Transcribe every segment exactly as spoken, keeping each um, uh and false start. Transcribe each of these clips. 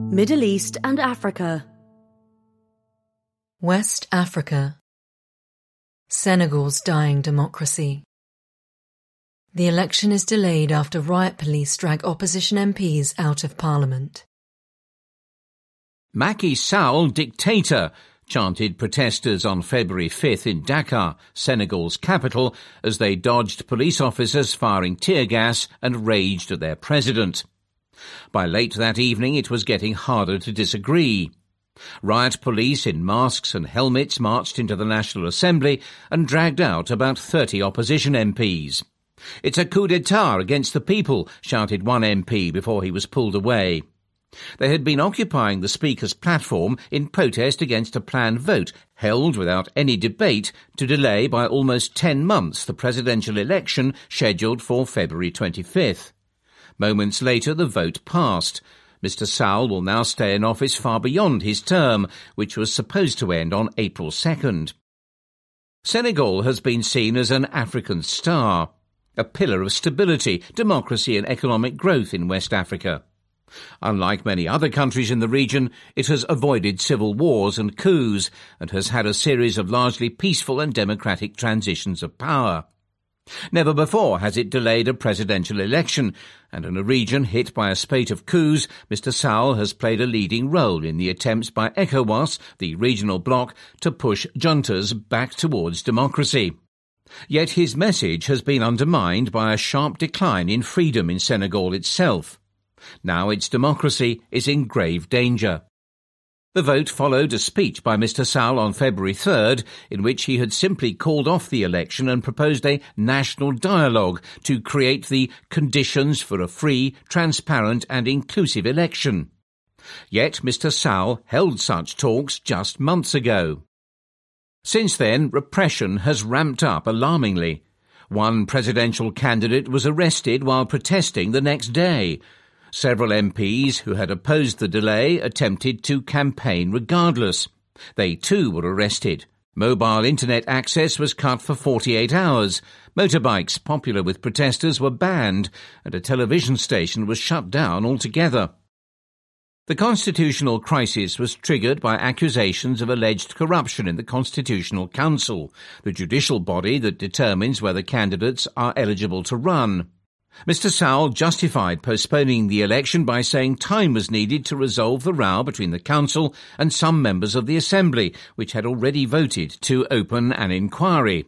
Middle East and Africa. West Africa. Senegal's dying democracy. The election is delayed after riot police drag opposition M Ps out of parliament. Macky Sall dictator, chanted protesters on February fifth in Dakar, Senegal's capital, as they dodged police officers firing tear gas and raged at their president. By late that evening it was getting harder to disagree. Riot police in masks and helmets marched into the National Assembly and dragged out about thirty opposition M Ps. "It's a coup d'etat against the people," shouted one M P before he was pulled away. They had been occupying the Speaker's platform in protest against a planned vote held without any debate to delay by almost ten months the presidential election scheduled for February twenty-fifth. Moments later the vote passed. Mister Sall will now stay in office far beyond his term, which was supposed to end on April second. Senegal has been seen as an African star, a pillar of stability, democracy and economic growth in West Africa. Unlike many other countries in the region, it has avoided civil wars and coups and has had a series of largely peaceful and democratic transitions of power. Never before has it delayed a presidential election, and in a region hit by a spate of coups, Mister Sall has played a leading role in the attempts by ECOWAS, the regional bloc, to push juntas back towards democracy. Yet his message has been undermined by a sharp decline in freedom in Senegal itself. Now its democracy is in grave danger. The vote followed a speech by Mister Sall on February third, in which he had simply called off the election and proposed a national dialogue to create the conditions for a free, transparent and inclusive election. Yet Mister Sall held such talks just months ago. Since then, repression has ramped up alarmingly. One presidential candidate was arrested while protesting the next day. Several M Ps who had opposed the delay attempted to campaign regardless. They too were arrested. Mobile internet access was cut for forty-eight hours. Motorbikes popular with protesters were banned, and a television station was shut down altogether. The constitutional crisis was triggered by accusations of alleged corruption in the Constitutional Council, the judicial body that determines whether candidates are eligible to run. Mister Sall justified postponing the election by saying time was needed to resolve the row between the council and some members of the Assembly, which had already voted to open an inquiry.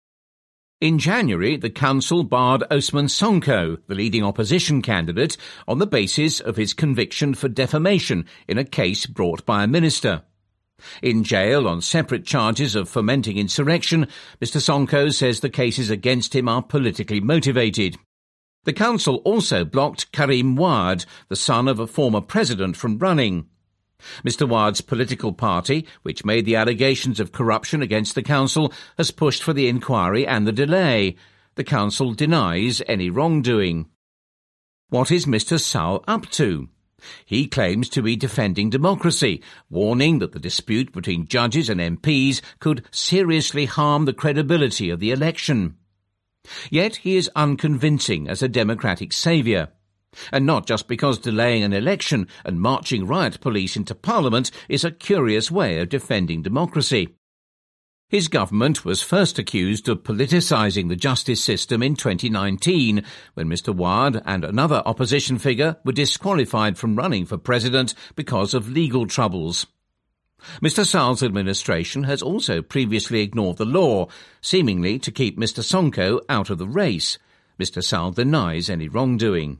In January, the council barred Ousmane Sonko, the leading opposition candidate, on the basis of his conviction for defamation in a case brought by a minister. In jail on separate charges of fomenting insurrection, Mister Sonko says the cases against him are politically motivated. The council also blocked Karim Wade, the son of a former president, from running. Mister Wade's political party, which made the allegations of corruption against the council, has pushed for the inquiry and the delay. The council denies any wrongdoing. What is Mister Sall up to? He claims to be defending democracy, warning that the dispute between judges and M Ps could seriously harm the credibility of the election. Yet he is unconvincing as a democratic saviour. And not just because delaying an election and marching riot police into Parliament is a curious way of defending democracy. His government was first accused of politicising the justice system in twenty nineteen, when Mister Wade and another opposition figure were disqualified from running for president because of legal troubles. Mister Sall's administration has also previously ignored the law, seemingly to keep Mister Sonko out of the race. Mister Sall denies any wrongdoing.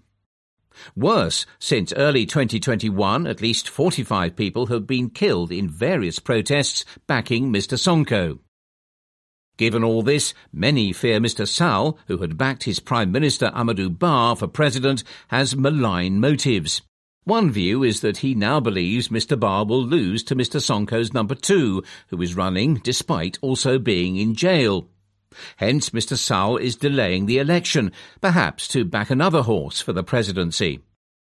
Worse, since early twenty twenty-one, at least forty-five people have been killed in various protests backing Mister Sonko. Given all this, many fear Mister Sall, who had backed his Prime Minister Amadou Ba for president, has malign motives. One view is that he now believes Mister Ba will lose to Mister Sonko's number two, who is running despite also being in jail. Hence, Mister Sall is delaying the election, perhaps to back another horse for the presidency.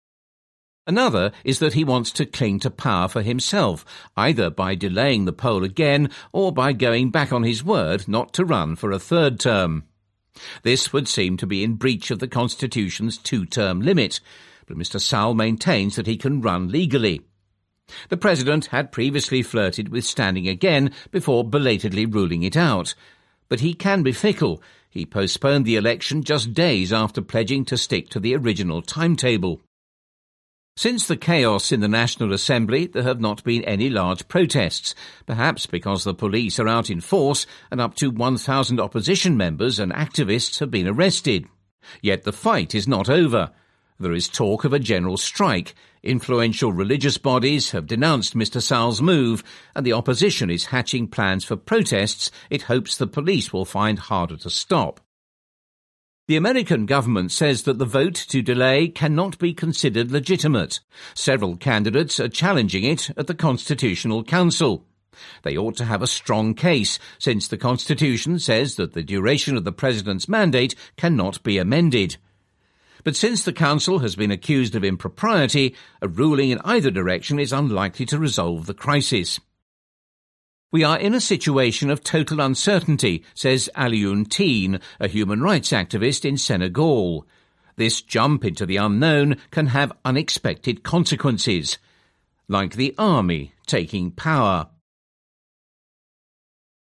Another is that he wants to cling to power for himself, either by delaying the poll again or by going back on his word not to run for a third term. This would seem to be in breach of the Constitution's two-term limit, but Mister Sall maintains that he can run legally. The president had previously flirted with standing again before belatedly ruling it out. But he can be fickle. He postponed the election just days after pledging to stick to the original timetable. Since the chaos in the National Assembly, there have not been any large protests, perhaps because the police are out in force and up to one thousand opposition members and activists have been arrested. Yet the fight is not over. There is talk of a general strike. Influential religious bodies have denounced Mister Sall's move, and the opposition is hatching plans for protests it hopes the police will find harder to stop. The American government says that the vote to delay cannot be considered legitimate. Several candidates are challenging it at the Constitutional Council. They ought to have a strong case, since the Constitution says that the duration of the President's mandate cannot be amended. But since the Council has been accused of impropriety, a ruling in either direction is unlikely to resolve the crisis. We are in a situation of total uncertainty, says Alioune Tine, a human rights activist in Senegal. This jump into the unknown can have unexpected consequences, like the army taking power.